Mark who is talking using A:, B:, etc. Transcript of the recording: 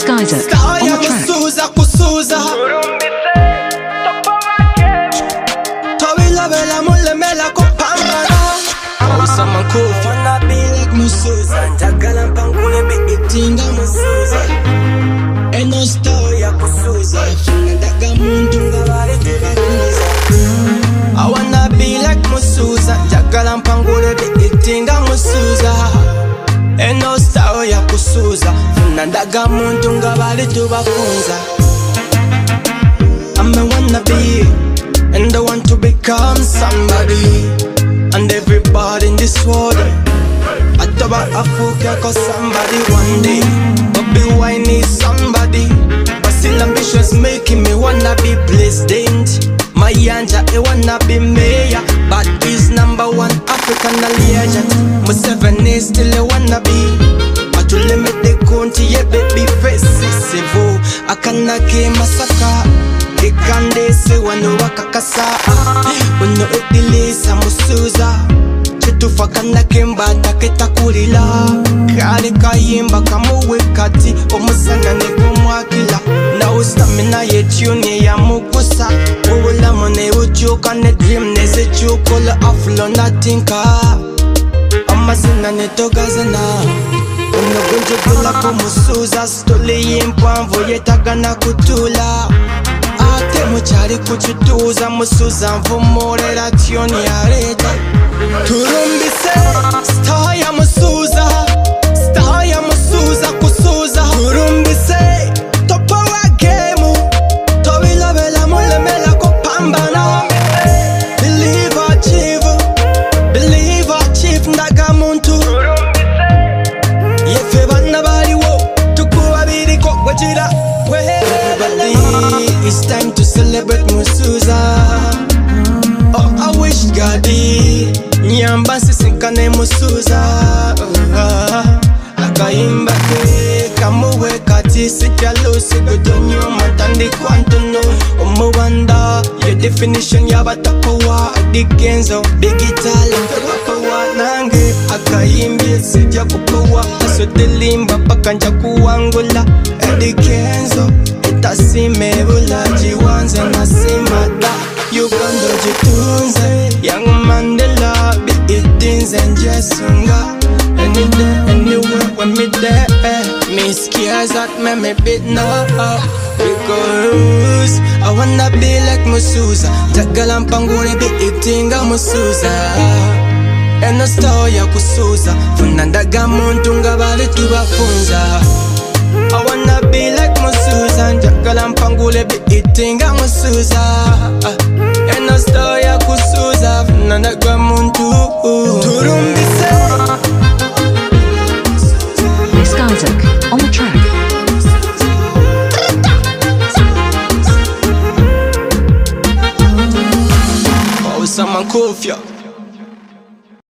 A: This guy's on the track.
B: Kusuza kusuza Tobila bela mule mela kupambana Sama kofi Wanna be like Musuza Njagala mpangule be itinga Musuza Eno story ya kusuza Fina daga mundu nga bari tubakuza I wanna be like Musuza Njagala mpangule be itinga Musuza Eno story ya kusuza Fina daga mundu nga bari tubakuza I'm a wannabe and I want to become somebody. And everybody in this world I thought I forget cause somebody one day Bobby Wine needs somebody But still ambitious making me wanna be president. My yanja I wanna be mayor But he's #1 African legend. My 7 is still I wanna be But to limit the country yeah baby face c'est vous Akana ke masaka Ikande se wano wakakasa Uno itilisa musuza Chitufa kana kemba taketa kulila Kale kayimba kamuwe kati Omusana nebo mwakila Na ustamina ye tune ya mukusa Uwula mone ujuka ne dream neze chukola aflo na tinka Amasina ne togazana Uno gunje gula kumusuza Stoli yimpanvo yetagana kutula Ate muchari kuchituza Musuza mvumorera tioni ya reta Turumbise Star ya Musuza Star ya Musuza kusuza Turumbise Topo wa game Tobila bela mule mela kupambana Believe achieve Ndaga muntu Yefe bana bari wo Tukuwa biri kwa wajira It's time to celebrate Musuza. Oh, I wish God Nyamba sisikane Musuza. Akaimba ke kamuwe kati sijalo sigudonyo matandi kwantono Omuwanda your definition yabatapowa adigenzo bigitala pewapowa nange akaimbi sija kupowa asotelimba pakanja kuangula adigenzo Tasime bulaji wanze nasimada Uganda jitunze Young Mandela be itinze njesunga Any day, anywhere when me there Me scares that me bit now Because I wanna be like Musuza Jagala mpangure be itinga Musuza Eno story ya kusuza Funandaga muntu nga bali tubafunza I wanna be like Musuza Njagala mpangule be itinga Musuza Eno story ya kusuza Funandaga muntu Turumbise
A: This guy's on the track.
B: Oh, someone cool,